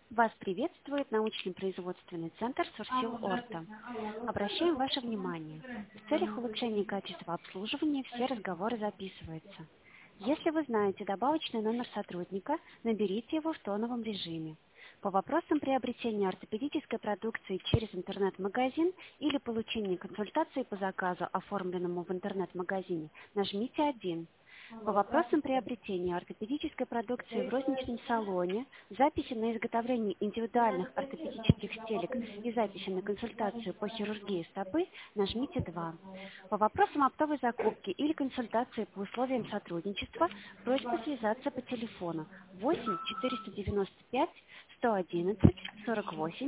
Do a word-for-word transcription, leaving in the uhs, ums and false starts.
Вас приветствует научно-производственный центр Сурсил Орта. Обращаем ваше внимание. В целях улучшения качества обслуживания все разговоры записываются. Если вы знаете добавочный номер сотрудника, наберите его в тоновом режиме. По вопросам приобретения ортопедической продукции через интернет-магазин или получения консультации по заказу, оформленному в интернет-магазине, нажмите один. По вопросам приобретения ортопедической продукции в розничном салоне, записи на изготовление индивидуальных ортопедических стелек и записи на консультацию по хирургии стопы, нажмите два. По вопросам оптовой закупки или консультации по условиям сотрудничества, просьба связаться по телефону восемь четыреста девяносто пять сто одиннадцать сорок восемь